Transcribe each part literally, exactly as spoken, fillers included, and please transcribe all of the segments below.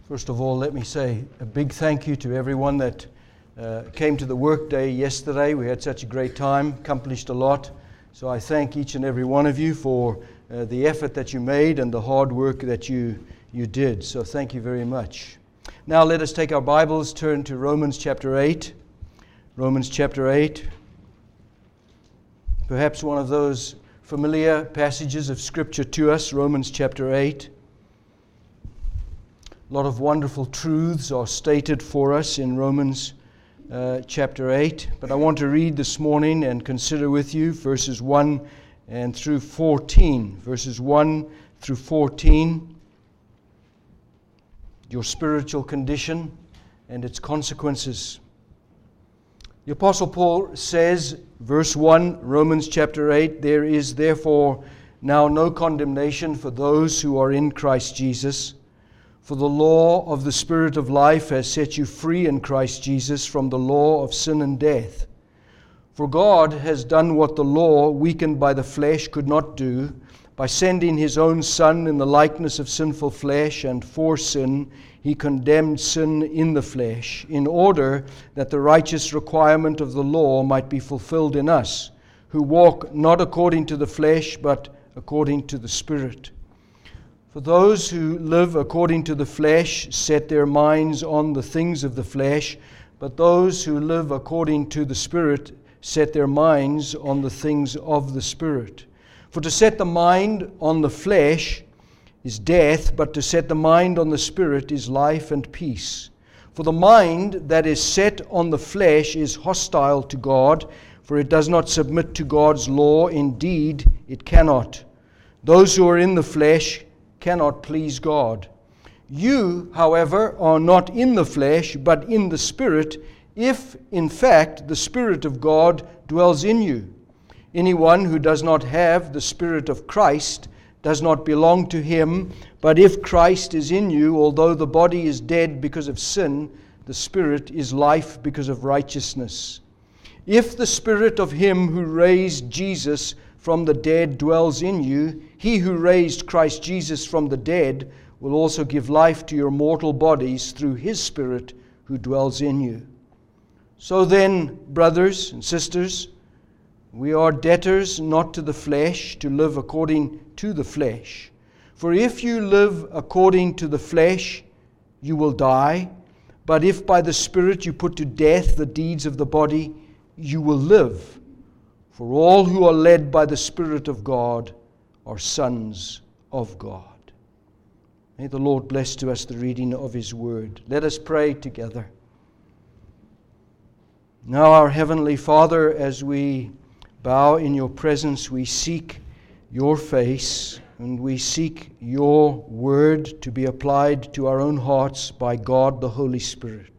First of all, let me say a big thank you to everyone that uh, came to the work day yesterday. We had such a great time, accomplished a lot. So I thank each and every one of you for uh, the effort that you made and the hard work that you, you did. So thank you very much. Now let us take our Bibles, turn to Romans chapter eight. Romans chapter eight. Perhaps one of those familiar passages of Scripture to us, Romans chapter eight. A lot of wonderful truths are stated for us in Romans uh, chapter eight. But I want to read this morning and consider with you verses one and through fourteen. Verses one through fourteen. Your spiritual condition and its consequences. The Apostle Paul says, verse one, Romans chapter eight, there is therefore now no condemnation for those who are in Christ Jesus. For the law of the Spirit of life has set you free in Christ Jesus from the law of sin and death. For God has done what the law, weakened by the flesh, could not do, by sending His own Son in the likeness of sinful flesh, and for sin He condemned sin in the flesh, in order that the righteous requirement of the law might be fulfilled in us, who walk not according to the flesh, but according to the Spirit. For those who live according to the flesh set their minds on the things of the flesh, but those who live according to the Spirit set their minds on the things of the Spirit. For to set the mind on the flesh is death, but to set the mind on the Spirit is life and peace. For the mind that is set on the flesh is hostile to God, for it does not submit to God's law. Indeed, it cannot. Those who are in the flesh cannot please God. You, however, are not in the flesh, but in the Spirit, if, in fact, the Spirit of God dwells in you. Anyone who does not have the Spirit of Christ does not belong to Him, but if Christ is in you, although the body is dead because of sin, the Spirit is life because of righteousness. If the Spirit of Him who raised Jesus from the dead dwells in you, He who raised Christ Jesus from the dead will also give life to your mortal bodies through His Spirit who dwells in you. So then, brothers and sisters, we are debtors not to the flesh, to live according to the flesh. For if you live according to the flesh, you will die. But if by the Spirit you put to death the deeds of the body, you will live. For all who are led by the Spirit of God are sons of God. May the Lord bless to us the reading of His word. Let us pray together. Now, our Heavenly Father, as we bow in Your presence, we seek Your face, and we seek Your word to be applied to our own hearts by God the Holy Spirit.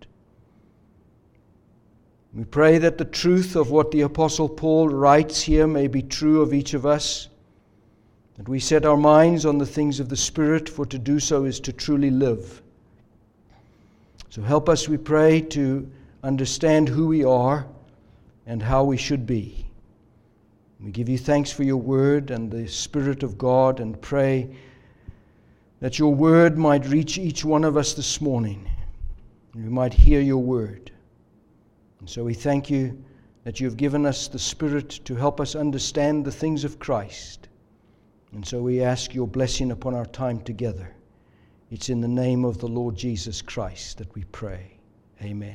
We pray that the truth of what the Apostle Paul writes here may be true of each of us, that we set our minds on the things of the Spirit, for to do so is to truly live. So help us, we pray, to understand who we are and how we should be. We give You thanks for Your word and the Spirit of God, and pray that Your word might reach each one of us this morning, and we might hear Your word. And so we thank You that You have given us the Spirit to help us understand the things of Christ. And so we ask Your blessing upon our time together. It's in the name of the Lord Jesus Christ that we pray. Amen.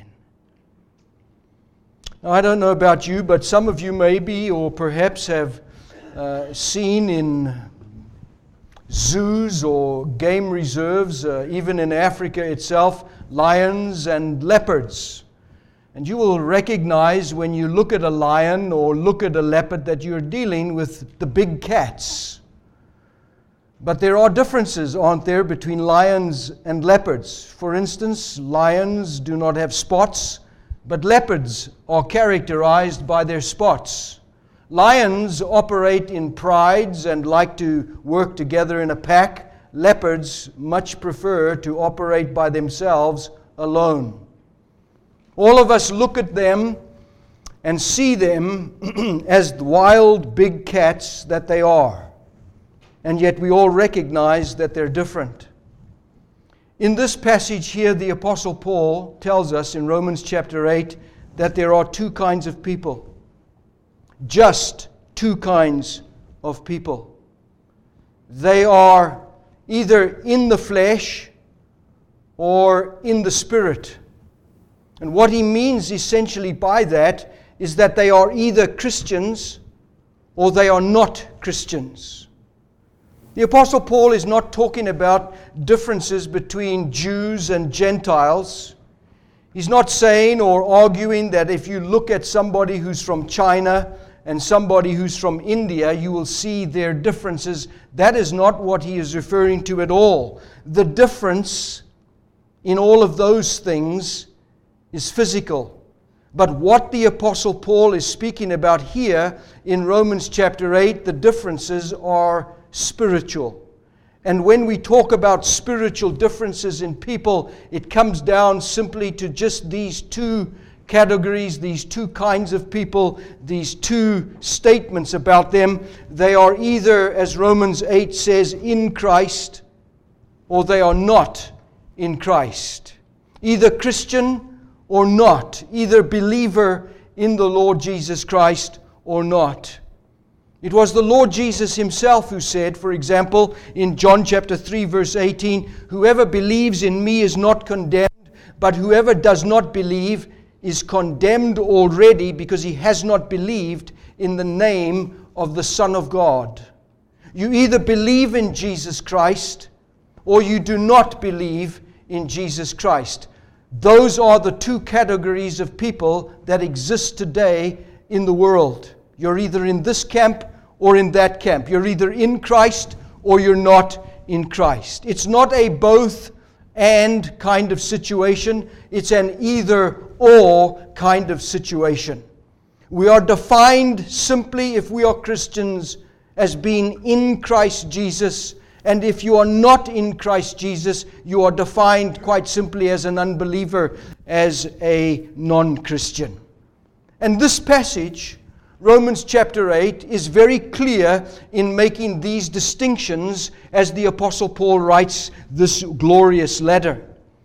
Now, I don't know about you, but some of you maybe or perhaps have uh, seen in zoos or game reserves, uh, even in Africa itself, lions and leopards. And you will recognize when you look at a lion or look at a leopard that you're dealing with the big cats. But there are differences, aren't there, between lions and leopards? For instance, lions do not have spots, but leopards are characterized by their spots. Lions operate in prides and like to work together in a pack. Leopards much prefer to operate by themselves alone. All of us look at them and see them as the wild big cats that they are. And yet we all recognize that they're different. In this passage here, the Apostle Paul tells us in Romans chapter eight that there are two kinds of people. Just two kinds of people. They are either in the flesh or in the spirit. And what he means essentially by that is that they are either Christians or they are not Christians. The Apostle Paul is not talking about differences between Jews and Gentiles. He's not saying or arguing that if you look at somebody who's from China and somebody who's from India, you will see their differences. That is not what he is referring to at all. The difference in all of those things is physical. But what the Apostle Paul is speaking about here in Romans chapter eight, the differences are spiritual. And when we talk about spiritual differences in people, it comes down simply to just these two categories, these two kinds of people, these two statements about them. They are either, as Romans eight says, in Christ, or they are not in Christ. Either Christian or not. Either believer in the Lord Jesus Christ or not. It was the Lord Jesus himself who said, for example, in John chapter three verse eighteen, "Whoever believes in me is not condemned, but whoever does not believe is condemned already because he has not believed in the name of the Son of God." You either believe in Jesus Christ or you do not believe in Jesus Christ. Those are the two categories of people that exist today in the world. You're either in this camp or in that camp. You're either in Christ or you're not in Christ. It's not a both and kind of situation. It's an either or kind of situation. We are defined simply, if we are Christians, as being in Christ Jesus. And if you are not in Christ Jesus, you are defined quite simply as an unbeliever, as a non-Christian. And this passage, Romans chapter eight, is very clear in making these distinctions as the Apostle Paul writes this glorious letter.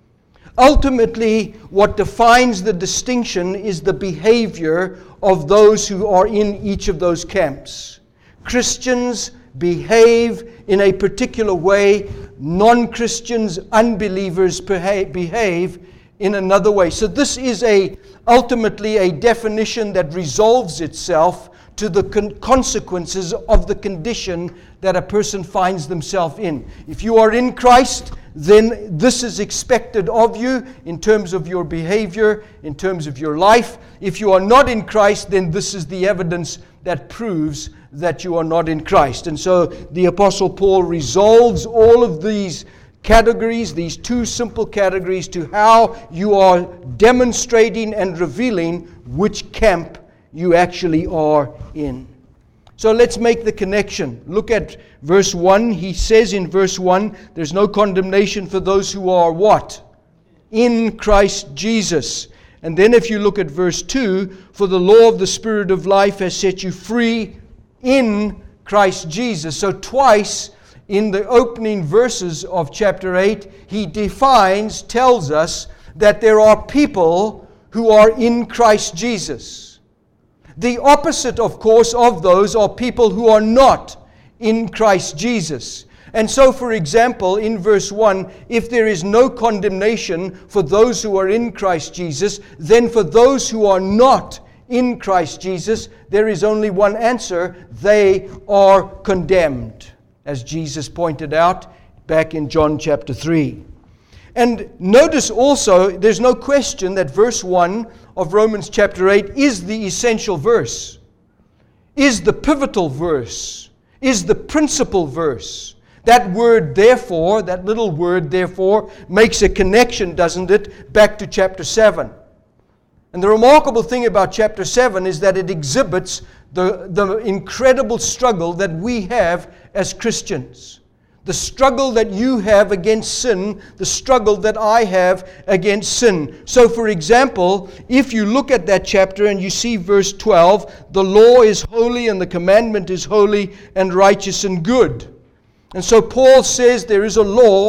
Ultimately, what defines the distinction is the behavior of those who are in each of those camps. Christians behave in a particular way. Non-Christians, unbelievers behave in another way. So this is a ultimately a definition that resolves itself to the con- consequences of the condition that a person finds themselves in. If you are in Christ, then this is expected of you in terms of your behavior, in terms of your life. If you are not in Christ, then this is the evidence that proves that you are not in Christ. And so the Apostle Paul resolves all of these categories, these two simple categories, to how you are demonstrating and revealing which camp you actually are in. So let's make the connection. Look at verse one. He says in verse one, there's no condemnation for those who are what? In Christ Jesus. And then if you look at verse two, for the law of the Spirit of life has set you free in Christ Jesus. So twice in the opening verses of chapter eight, he defines, tells us that there are people who are in Christ Jesus. The opposite, of course, of those are people who are not in Christ Jesus. And so, for example, in verse one, if there is no condemnation for those who are in Christ Jesus, then for those who are not in Christ Jesus, there is only one answer: they are condemned, as Jesus pointed out back in John chapter three. And notice also, there's no question that verse one of Romans chapter eight is the essential verse, is the pivotal verse, is the principal verse. That word therefore, that little word therefore, makes a connection, doesn't it, back to chapter seven. And the remarkable thing about chapter seven is that it exhibits the, the incredible struggle that we have as Christians. The struggle that you have against sin, the struggle that I have against sin. So, for example, if you look at that chapter and you see verse twelve, the law is holy and the commandment is holy and righteous and good. And so Paul says there is a law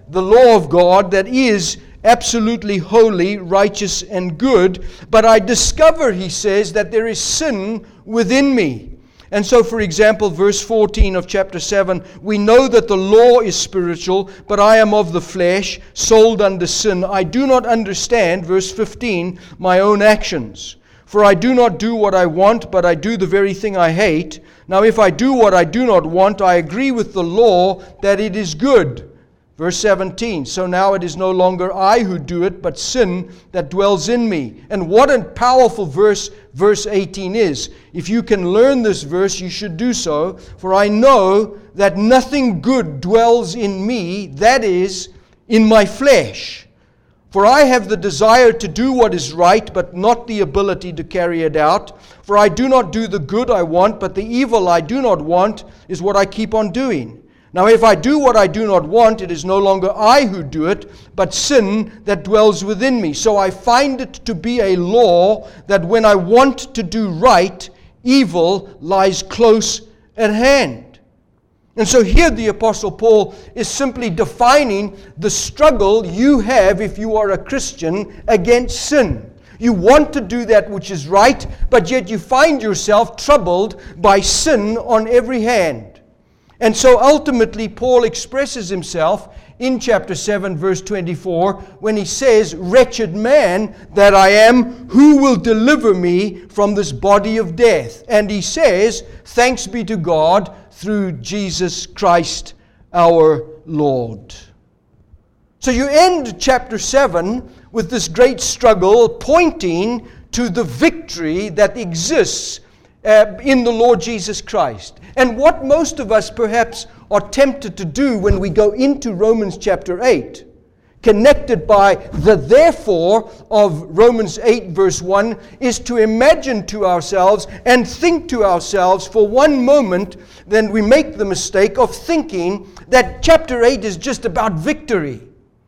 the law of God that is absolutely holy, righteous, and good, but I discover, he says, that there is sin within me. And so, for example, verse fourteen of chapter seven, we know that the law is spiritual, but I am of the flesh, sold under sin. I do not understand, verse fifteen, my own actions. For I do not do what I want, but I do the very thing I hate. Now if I do what I do not want, I agree with the law that it is good. Verse seventeen, so now it is no longer I who do it, but sin that dwells in me. And what a powerful verse verse eighteen is. If you can learn this verse, you should do so. For I know that nothing good dwells in me, that is, in my flesh. For I have the desire to do what is right, but not the ability to carry it out. For I do not do the good I want, but the evil I do not want is what I keep on doing. Now if I do what I do not want, it is no longer I who do it, but sin that dwells within me. So I find it to be a law that when I want to do right, evil lies close at hand. And so here the Apostle Paul is simply defining the struggle you have if you are a Christian against sin. You want to do that which is right, but yet you find yourself troubled by sin on every hand. And so ultimately Paul expresses himself in chapter seven verse twenty-four when he says, wretched man that I am, who will deliver me from this body of death? And he says, thanks be to God through Jesus Christ our Lord. So you end chapter seven with this great struggle pointing to the victory that exists uh, in the Lord Jesus Christ. And what most of us perhaps are tempted to do when we go into Romans chapter eight, connected by the therefore of Romans eight verse one, is to imagine to ourselves and think to ourselves for one moment, then we make the mistake of thinking that chapter eight is just about victory.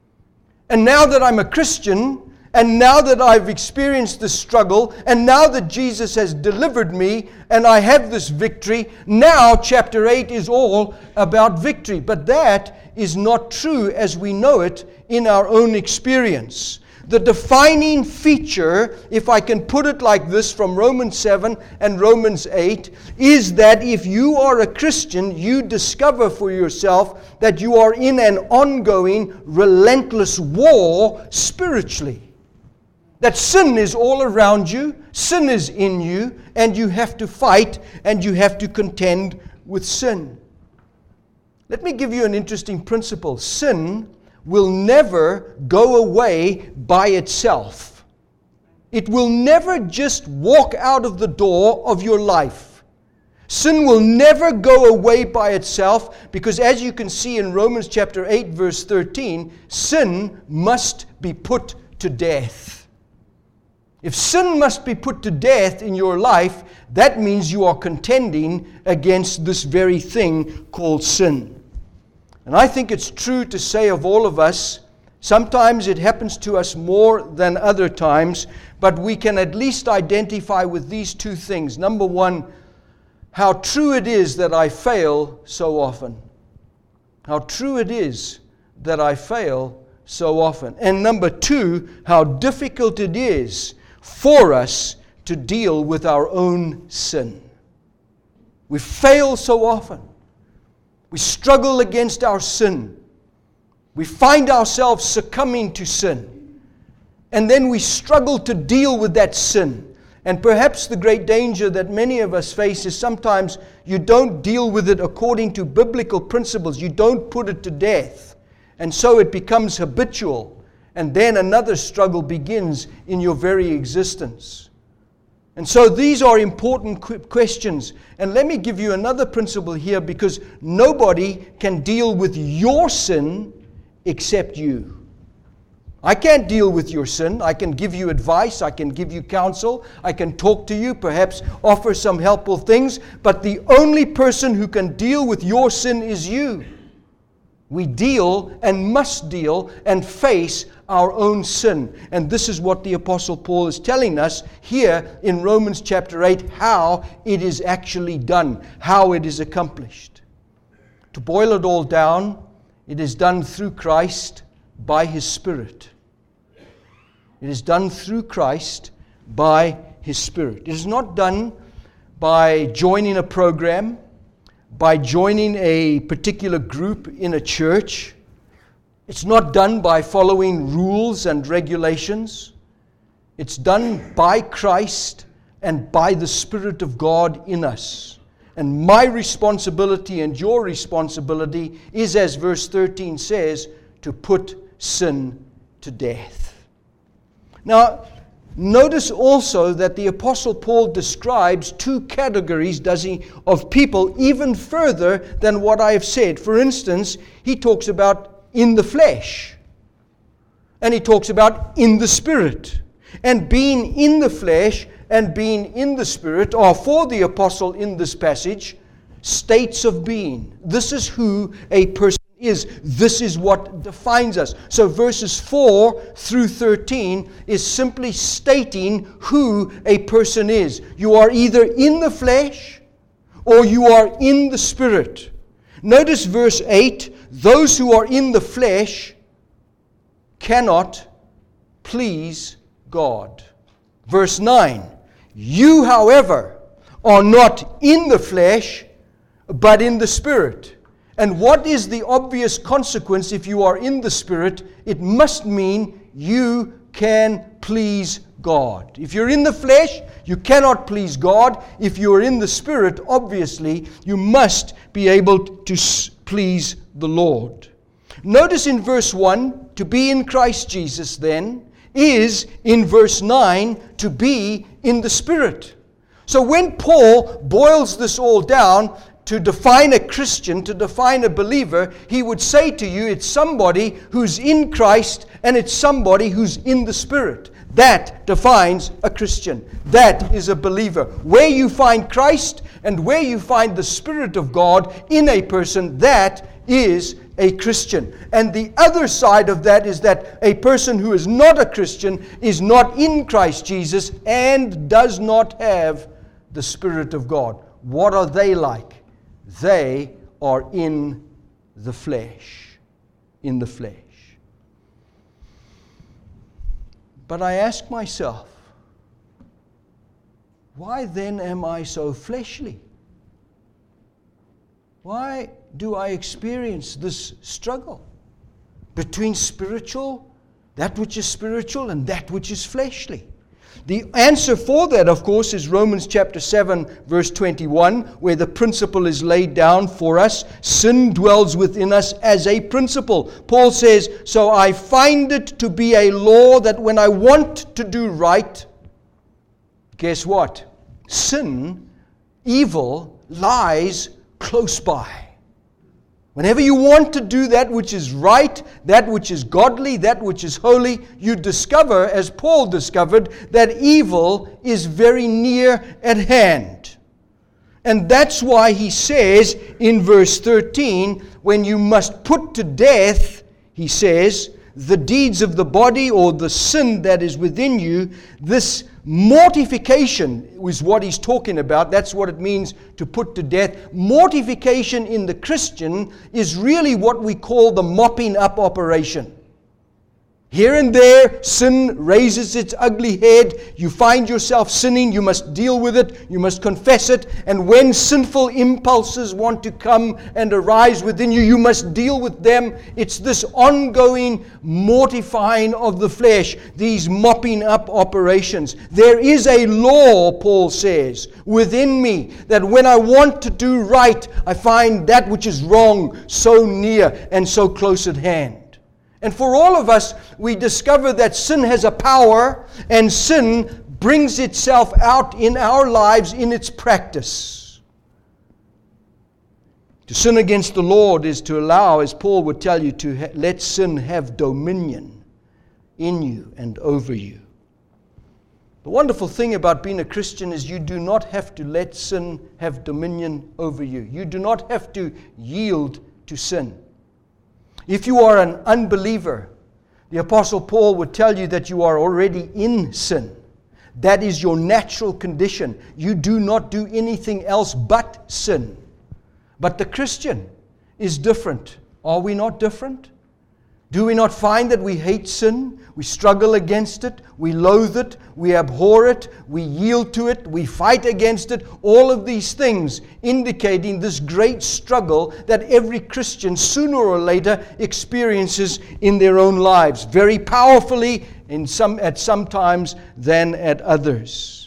And now that I'm a Christian, and now that I've experienced this struggle, and now that Jesus has delivered me, and I have this victory, now chapter eight is all about victory. But that is not true as we know it in our own experience. The defining feature, if I can put it like this, from Romans seven and Romans eight, is that if you are a Christian, you discover for yourself that you are in an ongoing, relentless war spiritually. That sin is all around you, sin is in you, and you have to fight and you have to contend with sin. Let me give you an interesting principle. Sin will never go away by itself. It will never just walk out of the door of your life. Sin will never go away by itself because, as you can see in Romans chapter eight verse thirteen, sin must be put to death. If sin must be put to death in your life, that means you are contending against this very thing called sin. And I think it's true to say of all of us, sometimes it happens to us more than other times, but we can at least identify with these two things. Number one, how true it is that I fail so often. How true it is that I fail so often. And number two, how difficult it is for us to deal with our own sin. We fail so often. We struggle against our sin. We find ourselves succumbing to sin. And then we struggle to deal with that sin. And perhaps the great danger that many of us face is sometimes you don't deal with it according to biblical principles. You don't put it to death. And so it becomes habitual. And then another struggle begins in your very existence. And so these are important questions. And let me give you another principle here, because nobody can deal with your sin except you. I can't deal with your sin. I can give you advice. I can give you counsel. I can talk to you, perhaps offer some helpful things. But the only person who can deal with your sin is you. We deal and must deal and face our own sin. And this is what the Apostle Paul is telling us here in Romans chapter eight, how it is actually done, how it is accomplished. To boil it all down, It is done through Christ by His Spirit. It is done through Christ by His Spirit. It is not done by joining a program, by joining a particular group in a church. It's not done by following rules and regulations. It's done by Christ and by the Spirit of God in us. And my responsibility and your responsibility is, as verse thirteen says, to put sin to death. Now, notice also that the Apostle Paul describes two categories, does he, of people even further than what I have said. For instance, he talks about in the flesh, and he talks about in the Spirit. And being in the flesh and being in the Spirit are, for the apostle in this passage, states of being. This is who a person is. This is what defines us. So verses four through thirteen is simply stating who a person is. You are either in the flesh or you are in the Spirit. Notice verse eight, those who are in the flesh cannot please God. Verse nine, you, however, are not in the flesh, but in the Spirit. And what is the obvious consequence if you are in the Spirit? It must mean you can please God. If you're in the flesh, you cannot please God. If you're in the Spirit, obviously, you must be able to please the Lord. Notice in verse one, to be in Christ Jesus then, is in verse nine to be in the Spirit. So when Paul boils this all down to define a Christian, to define a believer, he would say to you it's somebody who's in Christ and it's somebody who's in the Spirit. That defines a Christian. That is a believer. Where you find Christ and where you find the Spirit of God in a person, that is a Christian. And the other side of that is that a person who is not a Christian is not in Christ Jesus and does not have the Spirit of God. What are they like? They are in the flesh. In the flesh. But I ask myself, why then am I so fleshly? Why do I experience this struggle between spiritual, that which is spiritual, and that which is fleshly? The answer for that, of course, is Romans chapter seven, verse twenty-one, where the principle is laid down for us. Sin dwells within us as a principle. Paul says, so I find it to be a law that when I want to do right, guess what? Sin, evil, lies close by. Whenever you want to do that which is right, that which is godly, that which is holy, you discover, as Paul discovered, that evil is very near at hand. And that's why he says in verse thirteen, when you must put to death, he says, the deeds of the body or the sin that is within you, this mortification is what he's talking about. That's what it means to put to death. Mortification in the Christian is really what we call the mopping up operation. Here and there, sin raises its ugly head. You find yourself sinning. You must deal with it. You must confess it. And when sinful impulses want to come and arise within you, you must deal with them. It's this ongoing mortifying of the flesh, these mopping up operations. There is a law, Paul says, within me, that when I want to do right, I find that which is wrong so near and so close at hand. And for all of us, we discover that sin has a power, and sin brings itself out in our lives in its practice. To sin against the Lord is to allow, as Paul would tell you, to ha- let sin have dominion in you and over you. The wonderful thing about being a Christian is you do not have to let sin have dominion over you. You do not have to yield to sin. If you are an unbeliever, the Apostle Paul would tell you that you are already in sin. That is your natural condition. You do not do anything else but sin. But the Christian is different. Are we not different? Do we not find that we hate sin? We struggle against it. We loathe it. We abhor it. We yield to it. We fight against it. All of these things indicating this great struggle that every Christian sooner or later experiences in their own lives, very powerfully in some, at some times than at others.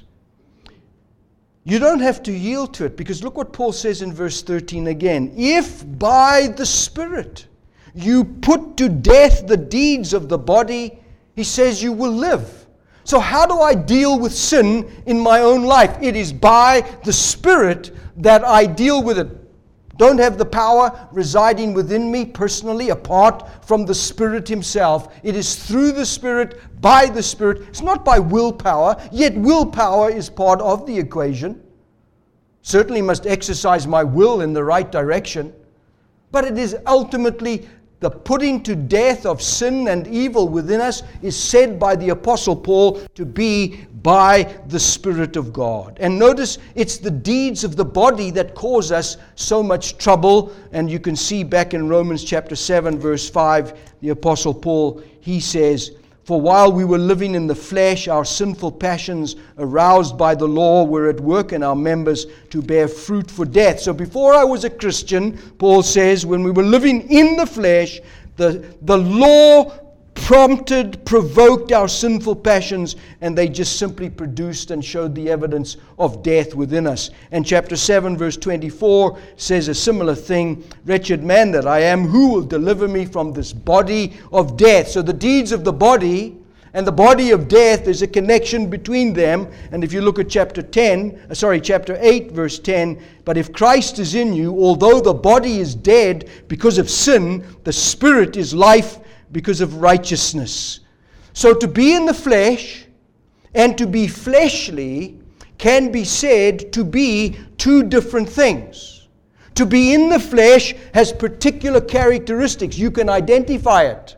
You don't have to yield to it, because look what Paul says in verse thirteen again. If by the Spirit you put to death the deeds of the body, he says you will live. So how do I deal with sin in my own life? It is by the Spirit that I deal with it. Don't have the power residing within me personally apart from the Spirit Himself. It is through the Spirit, by the Spirit. It's not by willpower, yet willpower is part of the equation. Certainly must exercise my will in the right direction. But it is ultimately the putting to death of sin and evil within us is said by the Apostle Paul to be by the Spirit of God. And notice it's the deeds of the body that cause us so much trouble. And you can see back in Romans chapter seven verse five, the Apostle Paul, he says, "For while we were living in the flesh, our sinful passions aroused by the law were at work in our members to bear fruit for death." So before I was a Christian, Paul says, when we were living in the flesh, the, the law prompted, provoked our sinful passions, and they just simply produced and showed the evidence of death within us. And chapter seven verse twenty-four says a similar thing. "Wretched man that I am, who will deliver me from this body of death?" So the deeds of the body and the body of death, there's a connection between them. And if you look at chapter ten, sorry, chapter eight verse ten, "But if Christ is in you, although the body is dead because of sin, the spirit is life because of righteousness." So to be in the flesh and to be fleshly can be said to be two different things. To be in the flesh has particular characteristics. You can identify it.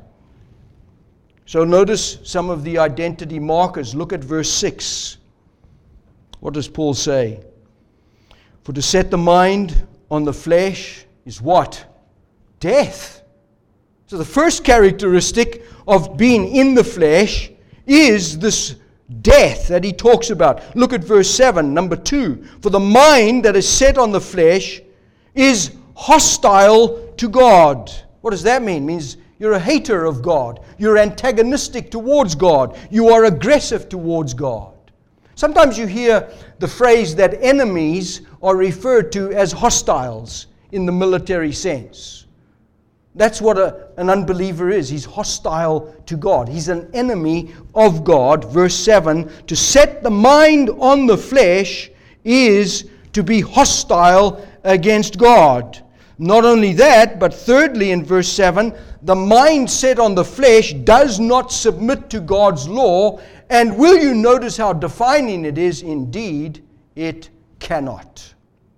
So notice some of the identity markers. Look at verse six. What does Paul say? "For to set the mind on the flesh is" what? Death. So the first characteristic of being in the flesh is this death that he talks about. Look at verse seven, number two. "For the mind that is set on the flesh is hostile to God." What does that mean? It means you're a hater of God. You're antagonistic towards God. You are aggressive towards God. Sometimes you hear the phrase that enemies are referred to as hostiles in the military sense. That's what a, an unbeliever is. He's hostile to God. He's an enemy of God. Verse seven, "To set the mind on the flesh is to be hostile against God." Not only that, but thirdly in verse seven, the mind set on the flesh does not submit to God's law. And will you notice how defining it is? Indeed, it cannot.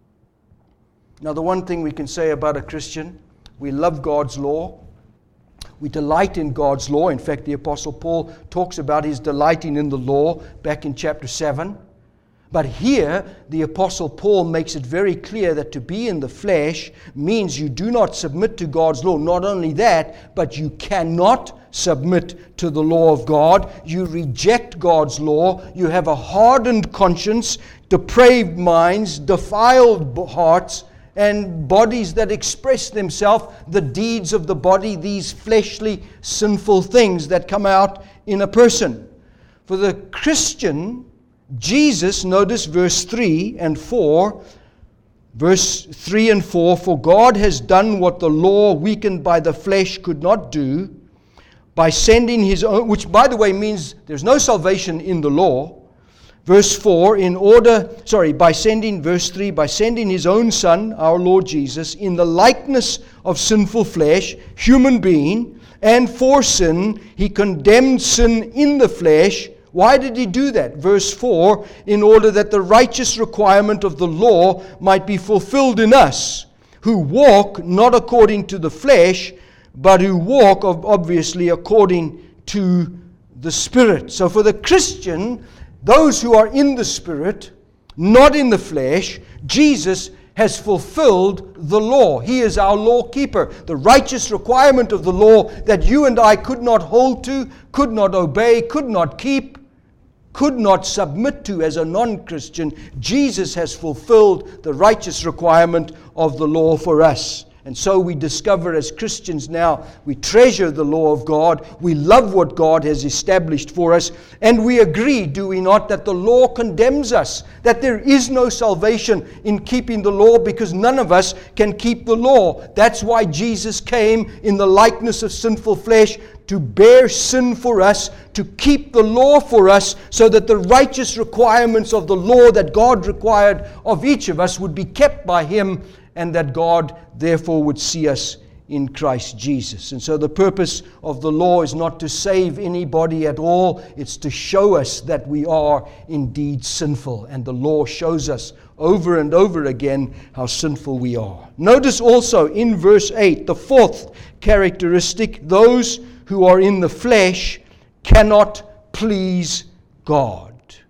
Now, the one thing we can say about a Christian, we love God's law. We delight in God's law. In fact, the Apostle Paul talks about his delighting in the law back in chapter seven. But here, the Apostle Paul makes it very clear that to be in the flesh means you do not submit to God's law. Not only that, but you cannot submit to the law of God. You reject God's law. You have a hardened conscience, depraved minds, defiled hearts, and bodies that express themselves, the deeds of the body, these fleshly, sinful things that come out in a person. For the Christian, Jesus, notice verse three and four, verse three and four, "For God has done what the law, weakened by the flesh, could not do, by sending His own," which by the way means there's no salvation in the law. Verse four, in order, sorry, by sending, verse three, by sending His own Son, our Lord Jesus, in the likeness of sinful flesh, human being, and for sin, He condemned sin in the flesh. Why did He do that? Verse four, in order that the righteous requirement of the law might be fulfilled in us, who walk not according to the flesh, but who walk, obviously, according to the Spirit. So for the Christian, those who are in the Spirit, not in the flesh, Jesus has fulfilled the law. He is our law keeper. The righteous requirement of the law that you and I could not hold to, could not obey, could not keep, could not submit to as a non-Christian, Jesus has fulfilled the righteous requirement of the law for us. And so we discover as Christians now, we treasure the law of God, we love what God has established for us, and we agree, do we not, that the law condemns us, that there is no salvation in keeping the law because none of us can keep the law. That's why Jesus came in the likeness of sinful flesh to bear sin for us, to keep the law for us, so that the righteous requirements of the law that God required of each of us would be kept by Him, and that God therefore would see us in Christ Jesus. And so the purpose of the law is not to save anybody at all. It's to show us that we are indeed sinful. And the law shows us over and over again how sinful we are. Notice also in verse eight, the fourth characteristic, those who are in the flesh cannot please God.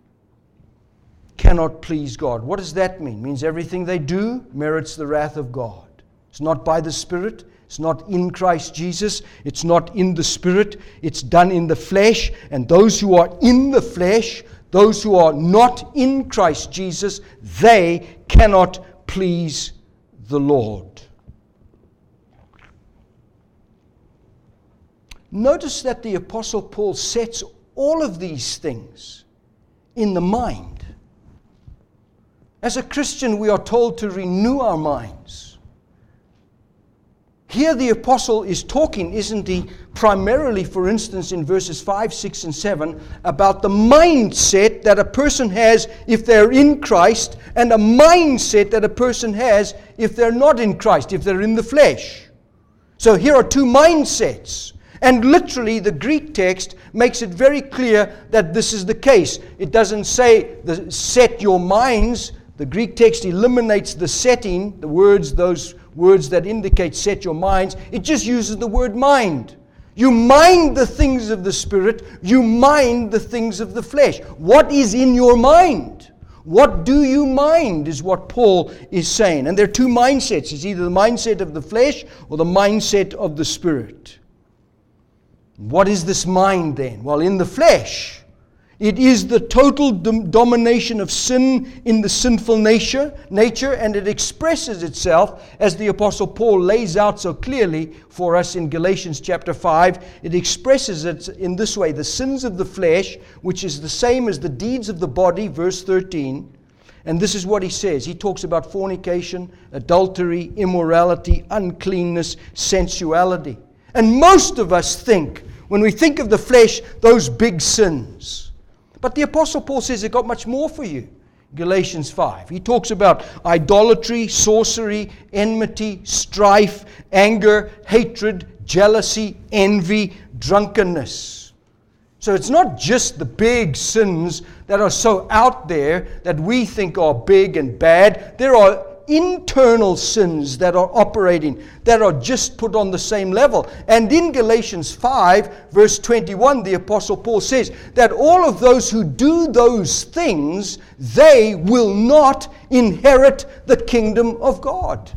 Cannot please God. What does that mean? It means everything they do merits the wrath of God. It's not by the Spirit. It's not in Christ Jesus. It's not in the Spirit. It's done in the flesh. And those who are in the flesh, those who are not in Christ Jesus, they cannot please the Lord. Notice that the Apostle Paul sets all of these things in the mind. As a Christian, we are told to renew our minds. Here the apostle is talking, isn't he, primarily, for instance, in verses five, six, and seven, about the mindset that a person has if they're in Christ, and a mindset that a person has if they're not in Christ, if they're in the flesh. So here are two mindsets. And literally, the Greek text makes it very clear that this is the case. It doesn't say, the, set your minds. The Greek text eliminates the setting, the words, those words that indicate set your minds. It just uses the word mind. You mind the things of the Spirit. You mind the things of the flesh. What is in your mind? What do you mind is what Paul is saying. And there are two mindsets. It's either the mindset of the flesh or the mindset of the Spirit. What is this mind then? Well, in the flesh, it is the total dom- domination of sin in the sinful nature, nature, and it expresses itself, as the Apostle Paul lays out so clearly for us in Galatians chapter five. It expresses it in this way: the sins of the flesh, which is the same as the deeds of the body, verse thirteen. And this is what he says. He talks about fornication, adultery, immorality, uncleanness, sensuality. And most of us think, when we think of the flesh, those big sins. But the Apostle Paul says it got much more for you. Galatians five. He talks about idolatry, sorcery, enmity, strife, anger, hatred, jealousy, envy, drunkenness. So it's not just the big sins that are so out there that we think are big and bad. There are internal sins that are operating, that are just put on the same level. And in Galatians five, verse twenty-one, the Apostle Paul says that all of those who do those things, they will not inherit the kingdom of God.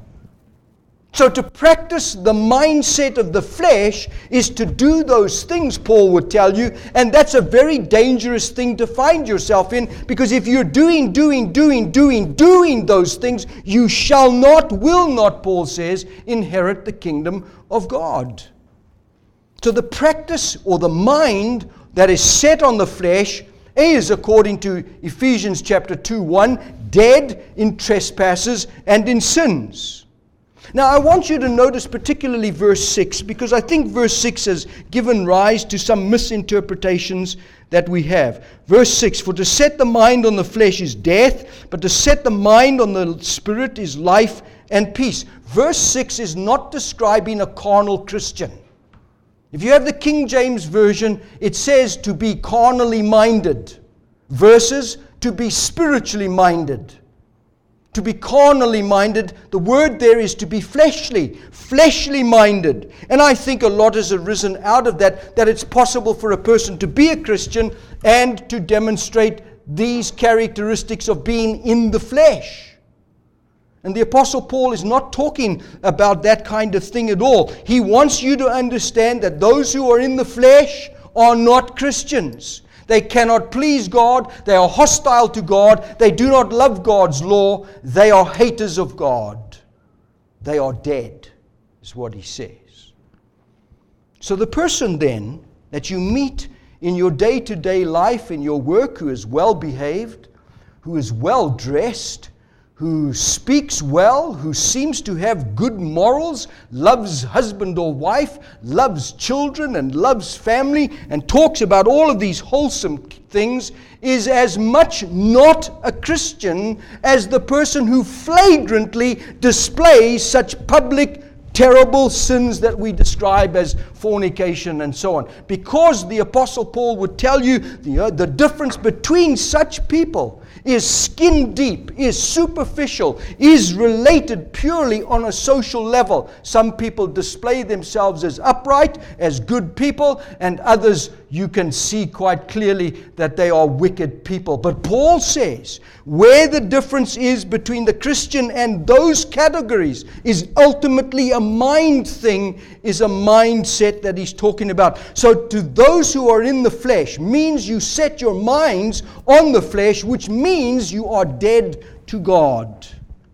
So to practice the mindset of the flesh is to do those things, Paul would tell you, and that's a very dangerous thing to find yourself in, because if you're doing, doing, doing, doing, doing those things, you shall not, will not, Paul says, inherit the kingdom of God. So the practice or the mind that is set on the flesh is, according to Ephesians chapter two, one, dead in trespasses and in sins. Now, I want you to notice particularly verse six, because I think verse six has given rise to some misinterpretations that we have. Verse six, for to set the mind on the flesh is death, but to set the mind on the Spirit is life and peace. Verse six is not describing a carnal Christian. If you have the King James Version, it says to be carnally minded versus to be spiritually minded. To be carnally minded, the word there is to be fleshly, fleshly minded. And I think a lot has arisen out of that, that it's possible for a person to be a Christian and to demonstrate these characteristics of being in the flesh. And the Apostle Paul is not talking about that kind of thing at all. He wants you to understand that those who are in the flesh are not Christians. They cannot please God. They are hostile to God. They do not love God's law. They are haters of God. They are dead, is what he says. So the person then that you meet in your day-to-day life, in your work, who is well-behaved, who is well-dressed, who speaks well, who seems to have good morals, loves husband or wife, loves children and loves family, and talks about all of these wholesome things, is as much not a Christian as the person who flagrantly displays such public terrible sins that we describe as fornication and so on. Because the Apostle Paul would tell you the, uh, the difference between such people is skin deep, is superficial, is related purely on a social level. Some people display themselves as upright, as good people, and others you can see quite clearly that they are wicked people. But Paul says where the difference is between the Christian and those categories is ultimately a mind thing, is a mindset that he's talking about. So to those who are in the flesh means you set your minds on the flesh, which means you are dead to God.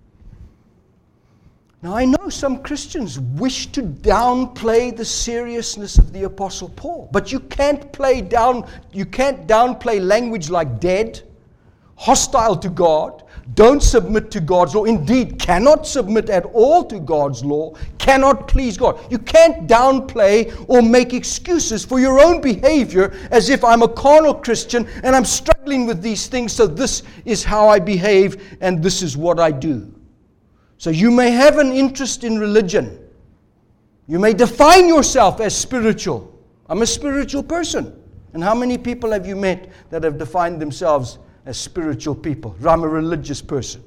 Now, I know some Christians wish to downplay the seriousness of the Apostle Paul, but you can't play down, you can't downplay language like dead, hostile to God, don't submit to God's law, indeed cannot submit at all to God's law, cannot please God. You can't downplay or make excuses for your own behavior as if I'm a carnal Christian and I'm struggling with these things, so this is how I behave and this is what I do. So you may have an interest in religion. You may define yourself as spiritual. I'm a spiritual person. And how many people have you met that have defined themselves as spiritual people? I'm a religious person.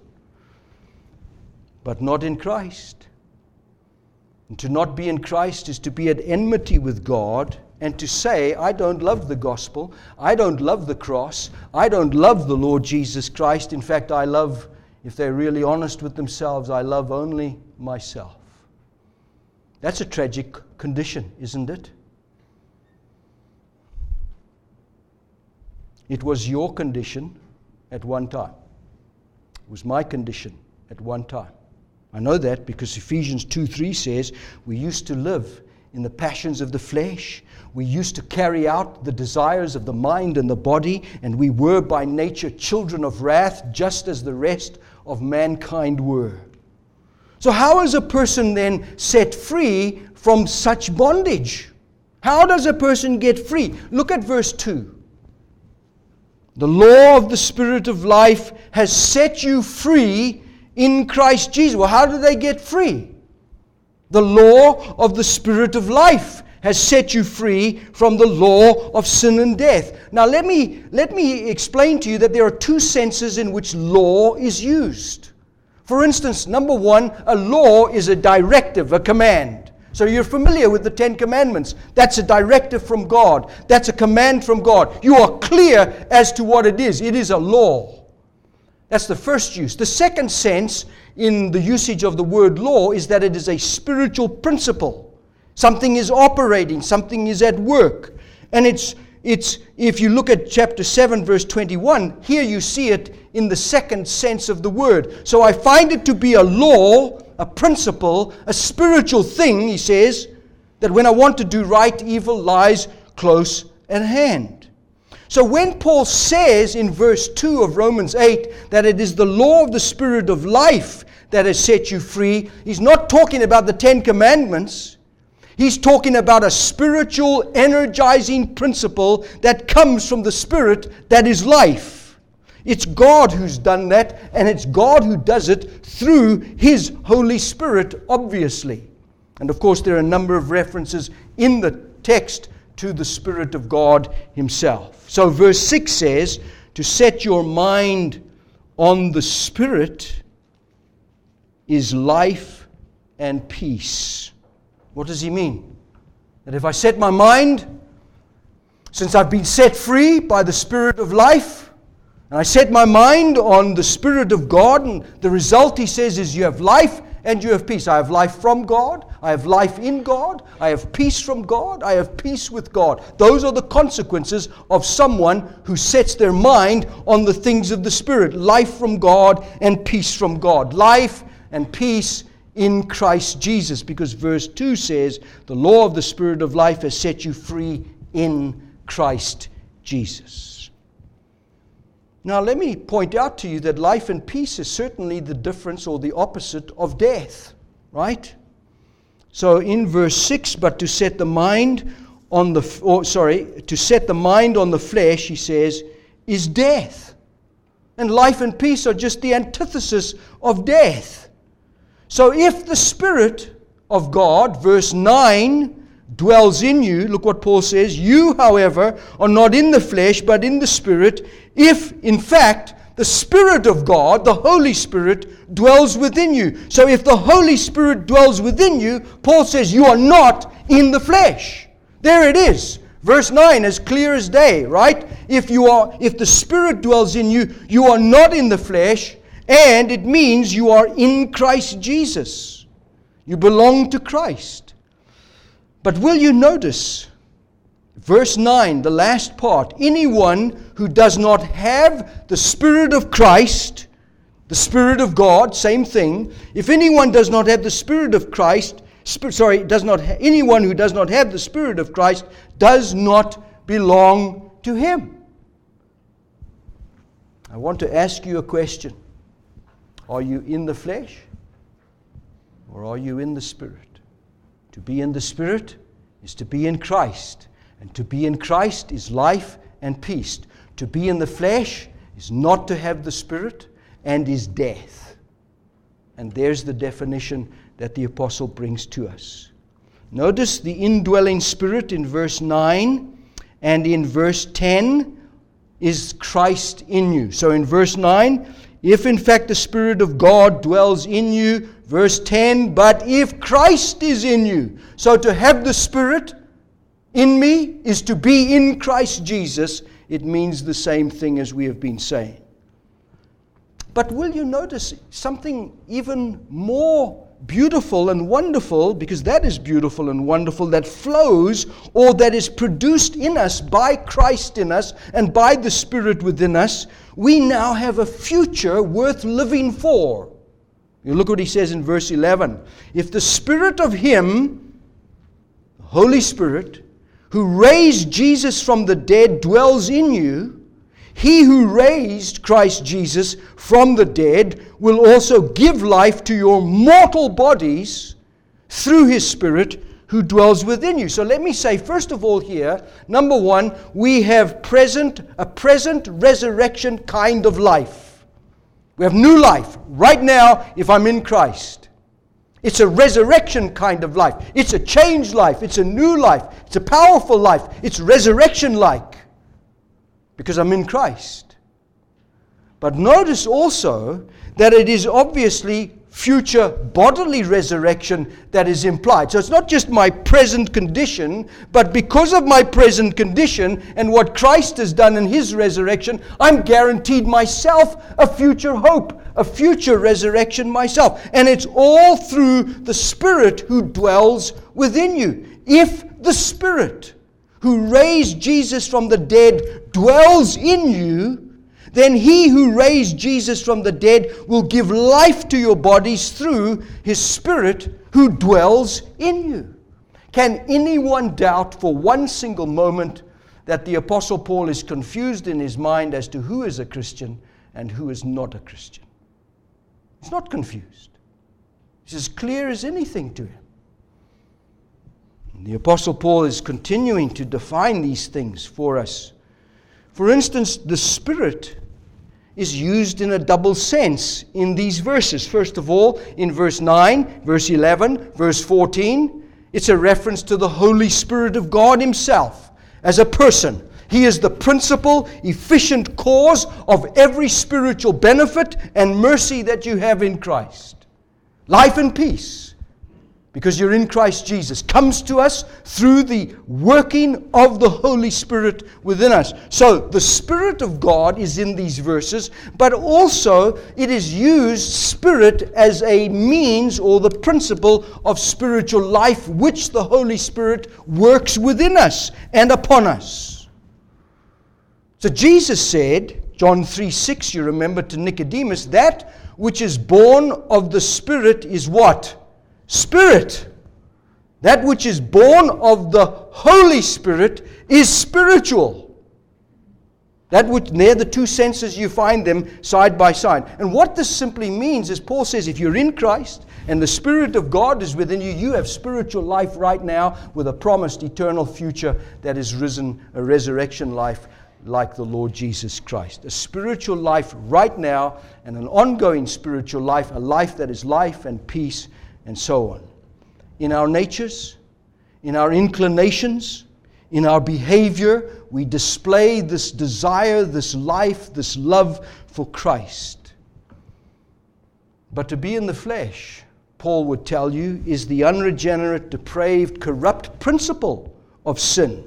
But not in Christ. And to not be in Christ is to be at enmity with God and to say, I don't love the gospel. I don't love the cross. I don't love the Lord Jesus Christ. In fact, I love, if they're really honest with themselves, I love only myself. That's a tragic condition, isn't it? It was your condition at one time. It was my condition at one time. I know that because Ephesians two three says we used to live in the passions of the flesh. We used to carry out the desires of the mind and the body, and we were by nature children of wrath, just as the rest of mankind were. So how is a person then set free from such bondage? How does a person get free? Look at verse two. The law of the Spirit of life has set you free in Christ Jesus. Well, how do they get free? The law of the Spirit of life has set you free from the law of sin and death. Now let me, let me explain to you that there are two senses in which law is used. For instance, number one, a law is a directive, a command. So you're familiar with the Ten Commandments. That's a directive from God. That's a command from God. You are clear as to what it is. It is a law. That's the first use. The second sense in the usage of the word law is that it is a spiritual principle. Something is operating, something is at work. And it's, it's if you look at chapter seven, verse twenty-one, here you see it in the second sense of the word. So I find it to be a law, a principle, a spiritual thing, he says, that when I want to do right, evil lies close at hand. So when Paul says in verse two of Romans eight that it is the law of the Spirit of life that has set you free, he's not talking about the Ten Commandments. He's talking about a spiritual, energizing principle that comes from the Spirit that is life. It's God who's done that, and it's God who does it through His Holy Spirit, obviously. And of course, there are a number of references in the text to the Spirit of God Himself. So verse six says, to set your mind on the Spirit is life and peace. What does he mean? That if I set my mind, since I've been set free by the Spirit of life, And I set my mind on the Spirit of God, and the result, he says, is you have life and you have peace. I have life from God. I have life in God. I have peace from God. I have peace with God. Those are the consequences of someone who sets their mind on the things of the Spirit. Life from God and peace from God. Life and peace in Christ Jesus. Because verse two says, the law of the Spirit of life has set you free in Christ Jesus. Now, let me point out to you that life and peace is certainly the difference or the opposite of death, right? So in verse six, but to set the mind on the, or sorry, to set the mind on the flesh, he says, is death. And life and peace are just the antithesis of death. So if the Spirit of God, verse nine, dwells in you, look what Paul says, you, however, are not in the flesh, but in the Spirit, if, in fact, the Spirit of God, the Holy Spirit, dwells within you. So if the Holy Spirit dwells within you, Paul says you are not in the flesh. There it is. Verse nine, as clear as day, right? If you are, if the Spirit dwells in you, you are not in the flesh, and it means you are in Christ Jesus. You belong to Christ. But will you notice, verse nine, the last part, anyone who does not have the Spirit of Christ, the Spirit of God, same thing, if anyone does not have the Spirit of Christ, sp- sorry, does not ha- anyone who does not have the Spirit of Christ does not belong to Him. I want to ask you a question. Are you in the flesh or are you in the Spirit? To be in the Spirit is to be in Christ. And to be in Christ is life and peace. To be in the flesh is not to have the Spirit and is death. And there's the definition that the apostle brings to us. Notice the indwelling Spirit in verse nine, and in verse ten is Christ in you. So in verse nine, if in fact the Spirit of God dwells in you, verse ten, but if Christ is in you. So to have the Spirit in me is to be in Christ Jesus. It means the same thing as we have been saying. But will you notice something even more beautiful and wonderful, because that is beautiful and wonderful, that flows or that is produced in us by Christ in us and by the Spirit within us. We now have a future worth living for. You look what he says in verse eleven. If the Spirit of Him, the Holy Spirit, who raised Jesus from the dead dwells in you, He who raised Christ Jesus from the dead will also give life to your mortal bodies through His Spirit who dwells within you. So let me say, first of all here, number one, we have present a present resurrection kind of life. We have new life right now if I'm in Christ. It's a resurrection kind of life. It's a changed life. It's a new life. It's a powerful life. It's resurrection-like because I'm in Christ. But notice also that it is obviously future bodily resurrection that is implied. So it's not just my present condition, but because of my present condition and what Christ has done in His resurrection, I'm guaranteed myself a future hope, a future resurrection myself. And it's all through the Spirit who dwells within you. If the Spirit who raised Jesus from the dead dwells in you, then He who raised Jesus from the dead will give life to your bodies through His Spirit who dwells in you. Can anyone doubt for one single moment that the Apostle Paul is confused in his mind as to who is a Christian and who is not a Christian? He's not confused. It's as clear as anything to him. The Apostle Paul is continuing to define these things for us. For instance, the Spirit is used in a double sense in these verses. First of all, in verse nine, verse eleven, verse fourteen, it's a reference to the Holy Spirit of God Himself as a person. He is the principal, efficient cause of every spiritual benefit and mercy that you have in Christ. Life and peace. because you're in Christ Jesus, comes to us through the working of the Holy Spirit within us. So the Spirit of God is in these verses, but also it is used, Spirit, as a means or the principle of spiritual life, which the Holy Spirit works within us and upon us. So Jesus said, John three six, you remember, to Nicodemus, that which is born of the Spirit is what? Spirit. That which is born of the Holy Spirit is spiritual. That which, they're the two senses, you find them side by side. And what this simply means is, Paul says, if you're in Christ and the Spirit of God is within you, you have spiritual life right now with a promised eternal future that is risen, a resurrection life like the Lord Jesus Christ. A spiritual life right now and an ongoing spiritual life, a life that is life and peace and so on. In our natures, in our inclinations, in our behavior, we display this desire, this life, this love for Christ. But to be in the flesh, Paul would tell you, is the unregenerate, depraved, corrupt principle of sin.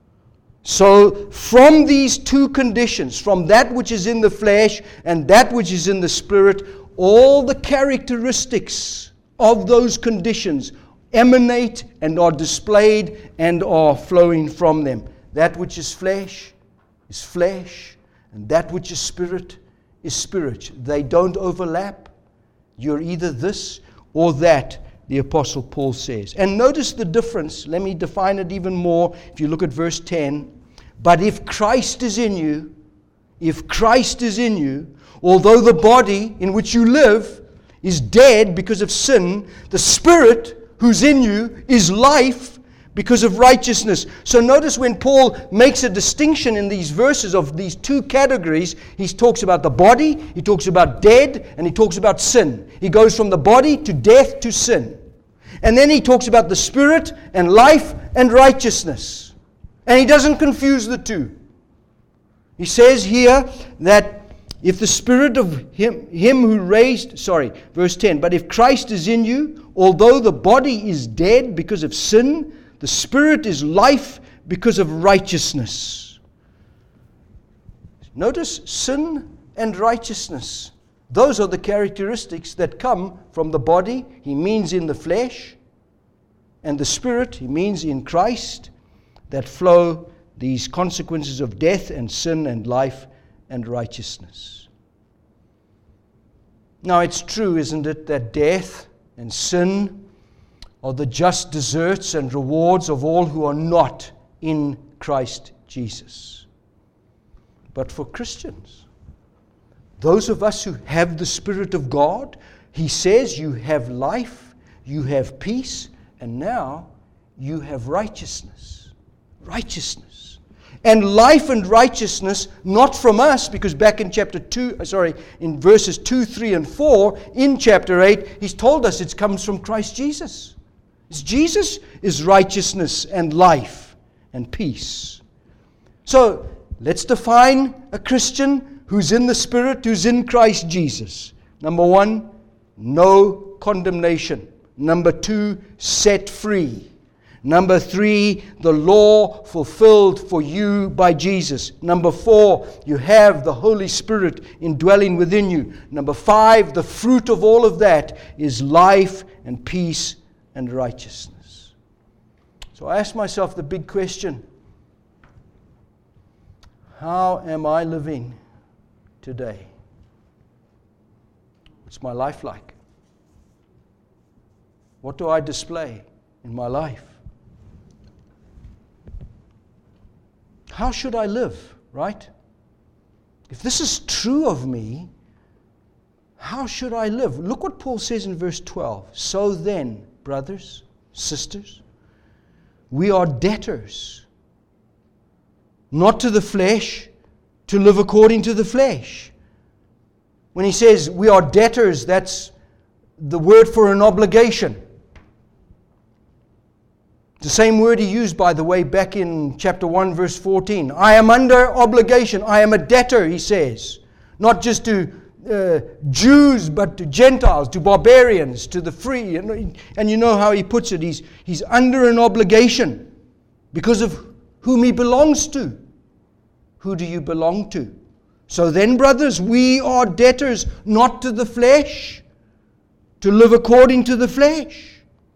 So from these two conditions, from that which is in the flesh and that which is in the Spirit, all the characteristics of those conditions emanate and are displayed and are flowing from them. That which is flesh is flesh, and that which is spirit is spirit. They don't overlap. You're either this or that, the Apostle Paul says. And notice the difference. Let me define it even more. If you look at verse ten, but if Christ is in you, if Christ is in you, although the body in which you live is dead because of sin, the Spirit who's in you is life because of righteousness. So notice when Paul makes a distinction in these verses of these two categories, he talks about the body, he talks about dead, and he talks about sin. He goes from the body to death to sin. And then he talks about the Spirit and life and righteousness. And he doesn't confuse the two. He says here that if the Spirit of him, him who raised, sorry, verse ten, but if Christ is in you, although the body is dead because of sin, the Spirit is life because of righteousness. Notice sin and righteousness. Those are the characteristics that come from the body, he means in the flesh, and the Spirit, he means in Christ, that flow these consequences of death and sin and life and righteousness. Now it's true, isn't it, that death and sin are the just deserts and rewards of all who are not in Christ Jesus. But for Christians, those of us who have the Spirit of God, he says you have life, you have peace, and now you have righteousness. Righteousness. And life and righteousness, not from us, because back in chapter two, sorry, in verses two, three, and four, in chapter eight, he's told us it comes from Christ Jesus. It's Jesus is righteousness and life and peace. So, let's define a Christian who's in the Spirit, who's in Christ Jesus. Number one, no condemnation. Number two, set free. Number three, the law fulfilled for you by Jesus. Number four, you have the Holy Spirit indwelling within you. Number five, the fruit of all of that is life and peace and righteousness. So I ask myself the big question: how am I living today? What's my life like? What do I display in my life? How should I live, right? If this is true of me, how should I live? Look what Paul says in verse twelve. So then, brothers, sisters, we are debtors, not to the flesh, to live according to the flesh. When he says we are debtors, that's the word for an obligation. The same word he used, by the way, back in chapter one, verse fourteen. I am under obligation. I am a debtor, he says. Not just to uh, Jews, but to Gentiles, to barbarians, to the free. And, and you know how he puts it. He's, he's under an obligation because of whom he belongs to. Who do you belong to? So then, brothers, we are debtors not to the flesh, to live according to the flesh.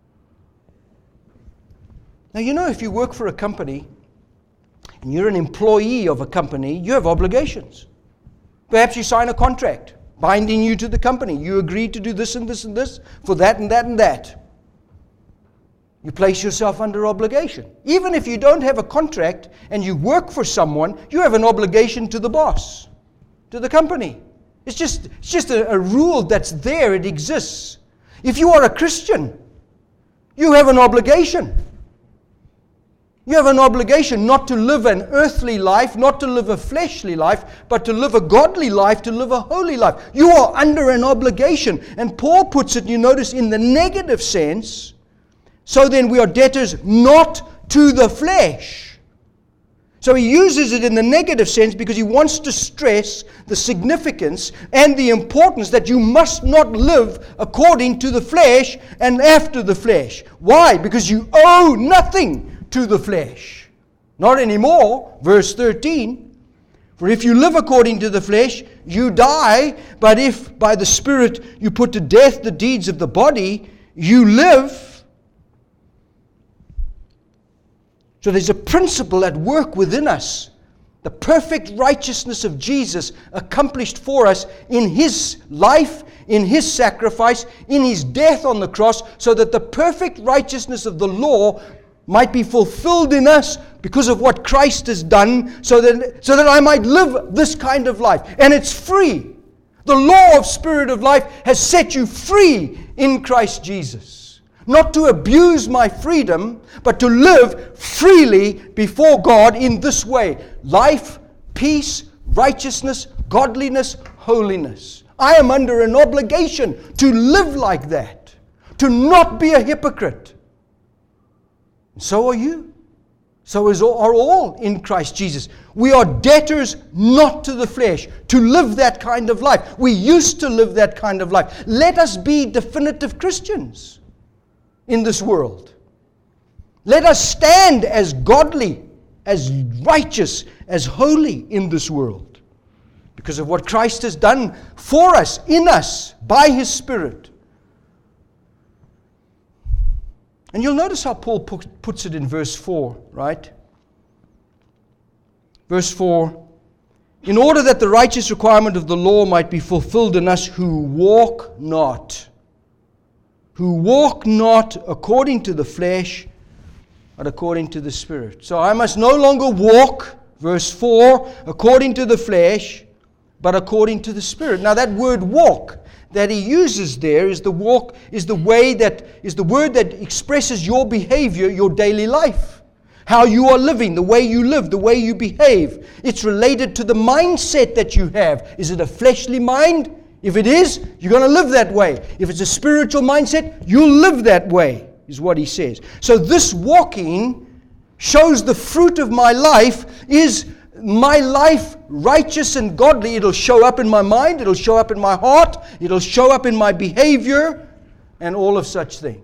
Now, you know, if you work for a company and you're an employee of a company, you have obligations. Perhaps you sign a contract binding you to the company. You agree to do this and this and this for that and that and that. You place yourself under obligation. Even if you don't have a contract and you work for someone, you have an obligation to the boss, to the company. It's just, it's just a, a rule that's there. It exists. If you are a Christian, you have an obligation. You have an obligation not to live an earthly life, not to live a fleshly life, but to live a godly life, to live a holy life. You are under an obligation. And Paul puts it, you notice, in the negative sense. So then we are debtors not to the flesh. So he uses it in the negative sense because he wants to stress the significance and the importance that you must not live according to the flesh and after the flesh. Why? Because you owe nothing to the flesh. Not anymore. Verse thirteen. For if you live according to the flesh, you die. But if by the Spirit you put to death the deeds of the body, you live. So there's a principle at work within us. The perfect righteousness of Jesus accomplished for us in His life, in His sacrifice, in His death on the cross, so that the perfect righteousness of the law might be fulfilled in us because of what Christ has done, so that, so that I might live this kind of life. And it's free. The law of Spirit of life has set you free in Christ Jesus. Not to abuse my freedom, but to live freely before God in this way. Life, peace, righteousness, godliness, holiness. I am under an obligation to live like that. To not be a hypocrite. So are you. So is all, are all in Christ Jesus. We are debtors not to the flesh, to live that kind of life. We used to live that kind of life. Let us be definitive Christians in this world. Let us stand as godly, as righteous, as holy in this world. Because of what Christ has done for us, in us, by His Spirit. And you'll notice how Paul puts it in verse four, right? Verse four, in order that the righteous requirement of the law might be fulfilled in us who walk not, who walk not according to the flesh, but according to the Spirit. So I must no longer walk, verse four, according to the flesh, but according to the Spirit. Now that word walk that he uses there is the walk, is the way that, is the word that expresses your behavior, your daily life. How you are living, the way you live, the way you behave. It's related to the mindset that you have. Is it a fleshly mind? If it is, you're going to live that way. If it's a spiritual mindset, you'll live that way, is what he says. So this walking shows the fruit of my life. Is my life righteous and godly? It'll show up in my mind, it'll show up in my heart, it'll show up in my behavior, and all of such things.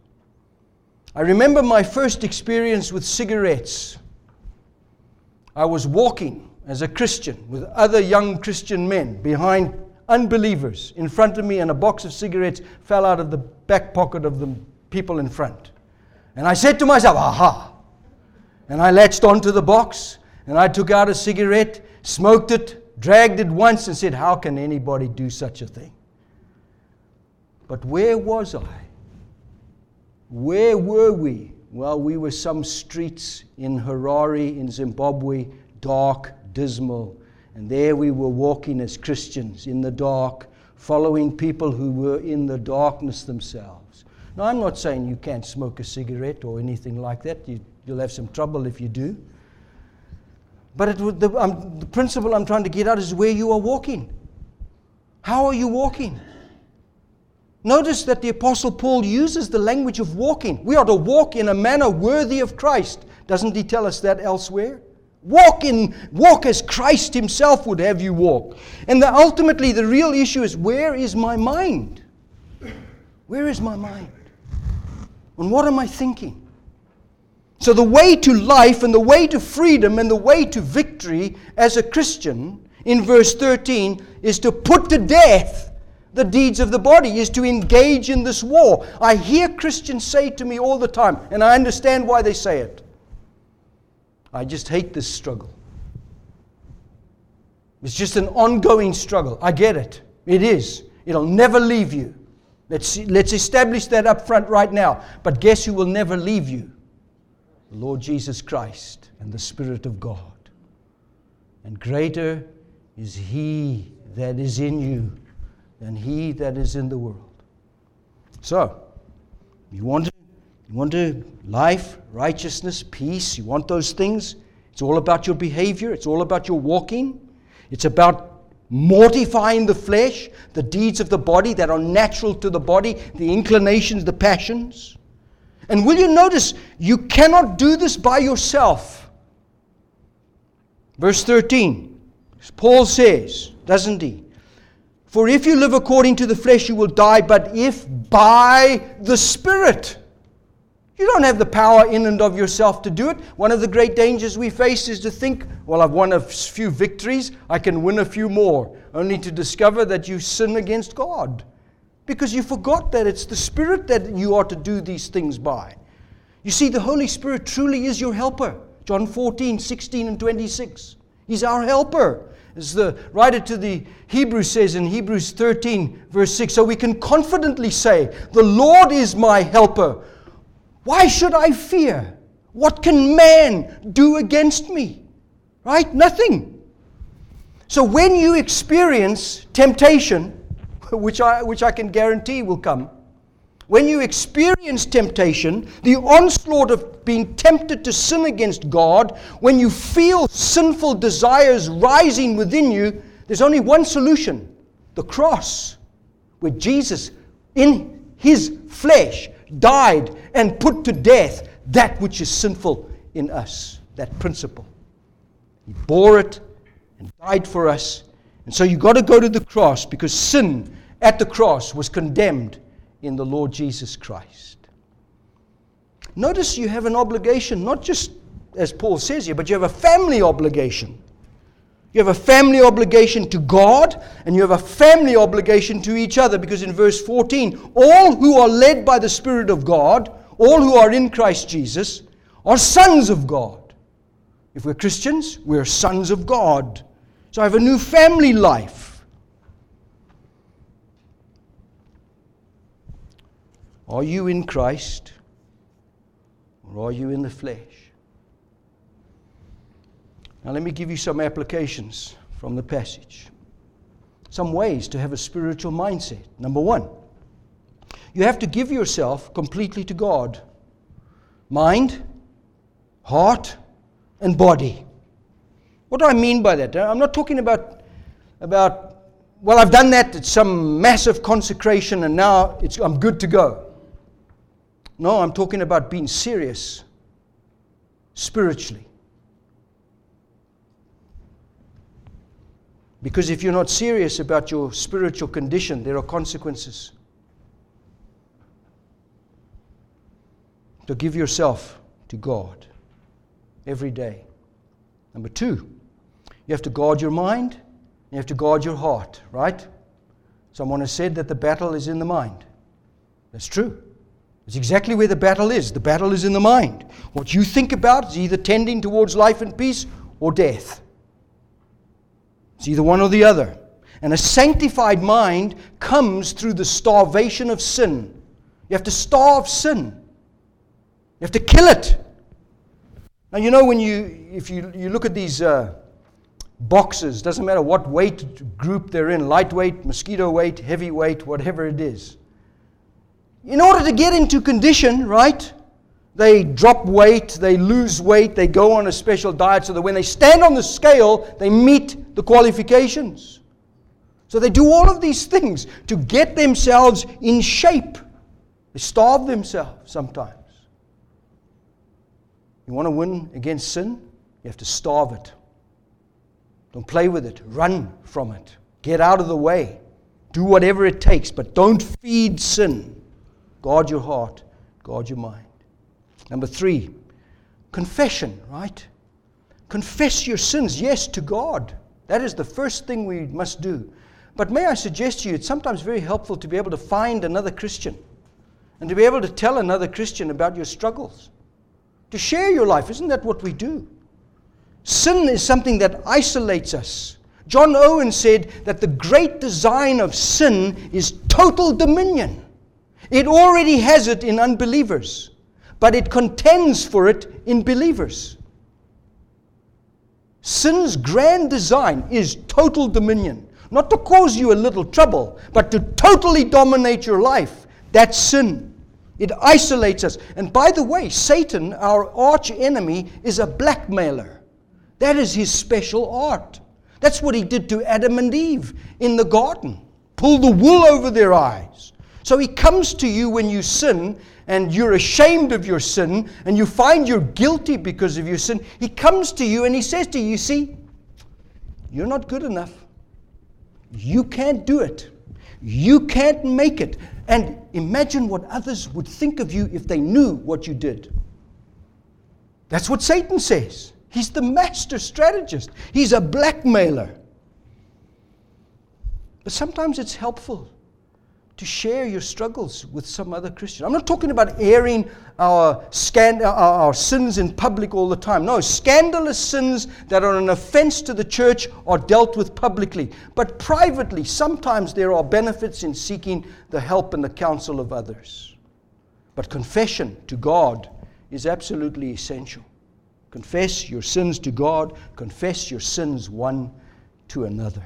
I remember my first experience with cigarettes. I was walking as a Christian with other young Christian men behind unbelievers in front of me, and a box of cigarettes fell out of the back pocket of the people in front. And I said to myself, aha! And I latched onto the box, and I took out a cigarette, smoked it, dragged it once, and said, how can anybody do such a thing? But where was I? Where were we? Well, we were some streets in Harare, in Zimbabwe, dark, dismal. And there we were walking as Christians in the dark, following people who were in the darkness themselves. Now, I'm not saying you can't smoke a cigarette or anything like that. You, you'll have some trouble if you do. But it, the, um, the principle I'm trying to get at is where you are walking. How are you walking? Notice that the Apostle Paul uses the language of walking. We are to walk in a manner worthy of Christ. Doesn't he tell us that elsewhere? Walk in, walk as Christ himself would have you walk. And the, ultimately, the real issue is, where is my mind? Where is my mind? And what am I thinking? So the way to life and the way to freedom and the way to victory as a Christian, in verse thirteen, is to put to death the deeds of the body, is to engage in this war. I hear Christians say to me all the time, and I understand why they say it, I just hate this struggle. It's just an ongoing struggle. I get it. It is. It'll never leave you. Let's, let's establish that up front right now. But guess who will never leave you? The Lord Jesus Christ and the Spirit of God. And greater is He that is in you than he that is in the world. So, you want to You want to life, righteousness, peace. You want those things. It's all about your behavior. It's all about your walking. It's about mortifying the flesh, the deeds of the body that are natural to the body, the inclinations, the passions. And will you notice, you cannot do this by yourself. Verse thirteen, Paul says, doesn't he? For if you live according to the flesh, you will die, but if by the Spirit. You don't have the power in and of yourself to do it. One of the great dangers we face is to think, well, I've won a few victories, I can win a few more, only to discover that you sin against God. Because you forgot that it's the Spirit that you are to do these things by. You see, the Holy Spirit truly is your helper. John fourteen, sixteen and twenty-six. He's our helper. As the writer to the Hebrews says in Hebrews thirteen, verse six, so we can confidently say, the Lord is my helper. Why should I fear? What can man do against me? Right? Nothing. So when you experience temptation, which I, which I can guarantee will come, when you experience temptation, the onslaught of being tempted to sin against God, when you feel sinful desires rising within you, there's only one solution: the cross, where Jesus, in His flesh, died and put to death that which is sinful in us, that principle. He bore it and died for us. And so you've got to go to the cross, because sin at the cross was condemned in the Lord Jesus Christ. Notice you have an obligation, not just as Paul says here, but you have a family obligation. You have a family obligation to God, and you have a family obligation to each other, because in verse fourteen, all who are led by the Spirit of God, all who are in Christ Jesus, are sons of God. If we're Christians, we're sons of God. So I have a new family life. Are you in Christ, or are you in the flesh? Now let me give you some applications from the passage. Some ways to have a spiritual mindset. Number one, you have to give yourself completely to God. Mind, heart, and body. What do I mean by that? I'm not talking about, about well, I've done that, it's some massive consecration and now it's, I'm good to go. No, I'm talking about being serious spiritually. Because if you're not serious about your spiritual condition, there are consequences. So give yourself to God every day. Number two, you have to guard your mind, you have to guard your heart, right? Someone has said that the battle is in the mind. That's true. It's exactly where the battle is. The battle is in the mind. What you think about is either tending towards life and peace or death. It's either one or the other. And a sanctified mind comes through the starvation of sin. You have to starve sin. You have to kill it. Now, you know, when you, if you, you look at these uh, boxes, doesn't matter what weight group they're in, lightweight, mosquito weight, heavyweight, whatever it is. In order to get into condition, right, they drop weight, they lose weight, they go on a special diet so that when they stand on the scale, they meet the qualifications. So they do all of these things to get themselves in shape. They starve themselves sometimes. You want to win against sin? You have to starve it. Don't play with it. Run from it. Get out of the way. Do whatever it takes, but don't feed sin. Guard your heart. Guard your mind. Number three, confession, right? Confess your sins, yes, to God. That is the first thing we must do. But may I suggest to you, it's sometimes very helpful to be able to find another Christian and to be able to tell another Christian about your struggles. To share your life. Isn't that what we do? Sin is something that isolates us. John Owen said that the great design of sin is total dominion. It already has it in unbelievers, but it contends for it in believers. Sin's grand design is total dominion. Not to cause you a little trouble, but to totally dominate your life. That's sin. It isolates us. And by the way, Satan, our arch enemy, is a blackmailer. That is his special art. That's what he did to Adam and Eve in the garden. Pull the wool over their eyes. So he comes to you when you sin and you're ashamed of your sin and you find you're guilty because of your sin. He comes to you and he says to you, you see, you're not good enough. You can't do it. You can't make it. And imagine what others would think of you if they knew what you did. That's what Satan says. He's the master strategist. He's a blackmailer. But sometimes it's helpful to share your struggles with some other Christian. I'm not talking about airing our, scand- our, our sins in public all the time. No, scandalous sins that are an offense to the church are dealt with publicly. But privately, sometimes there are benefits in seeking the help and the counsel of others. But confession to God is absolutely essential. Confess your sins to God. Confess your sins one to another.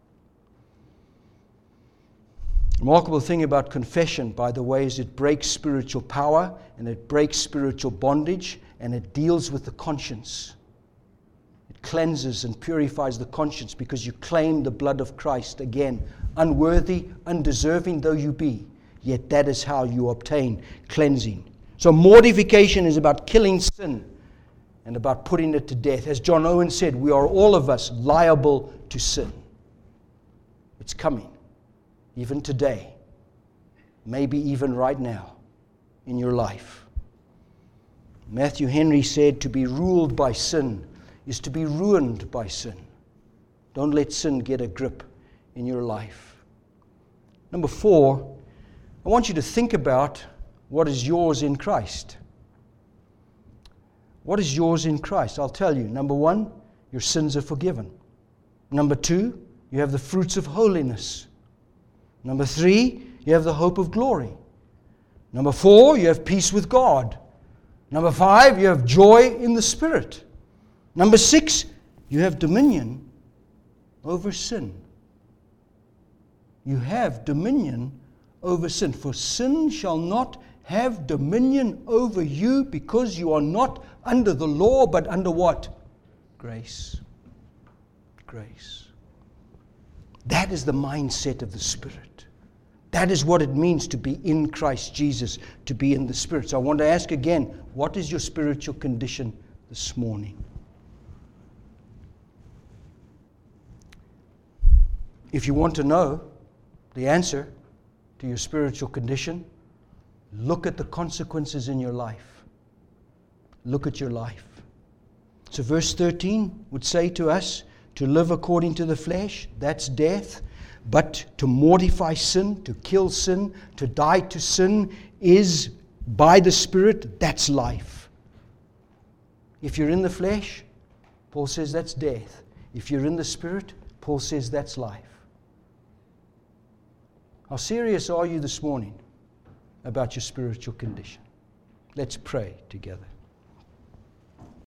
The remarkable thing about confession, by the way, is it breaks spiritual power and it breaks spiritual bondage and it deals with the conscience. It cleanses and purifies the conscience because you claim the blood of Christ. Again, unworthy, undeserving though you be, yet that is how you obtain cleansing. So mortification is about killing sin and about putting it to death. As John Owen said, we are all of us liable to sin. It's coming. Even today, maybe even right now in your life. Matthew Henry said, to be ruled by sin is to be ruined by sin. Don't let sin get a grip in your life. Number four, I want you to think about what is yours in Christ. What is yours in Christ? I'll tell you. Number one, your sins are forgiven. Number two, you have the fruits of holiness. Number three, you have the hope of glory. Number four, you have peace with God. Number five, you have joy in the Spirit. Number six, you have dominion over sin. You have dominion over sin. For sin shall not have dominion over you because you are not under the law, but under what? Grace. Grace. That is the mindset of the Spirit. That is what it means to be in Christ Jesus, to be in the Spirit. So I want to ask again, what is your spiritual condition this morning? If you want to know the answer to your spiritual condition, look at the consequences in your life. Look at your life. So verse thirteen would say to us, to live according to the flesh, that's death. But to mortify sin, to kill sin, to die to sin is by the Spirit, that's life. If you're in the flesh, Paul says that's death. If you're in the Spirit, Paul says that's life. How serious are you this morning about your spiritual condition? Let's pray together.